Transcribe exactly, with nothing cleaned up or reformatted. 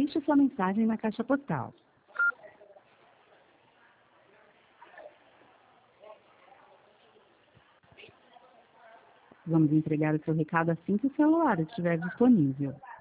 Deixe sua mensagem na caixa postal. Vamos entregar o seu recado assim que o celular estiver disponível.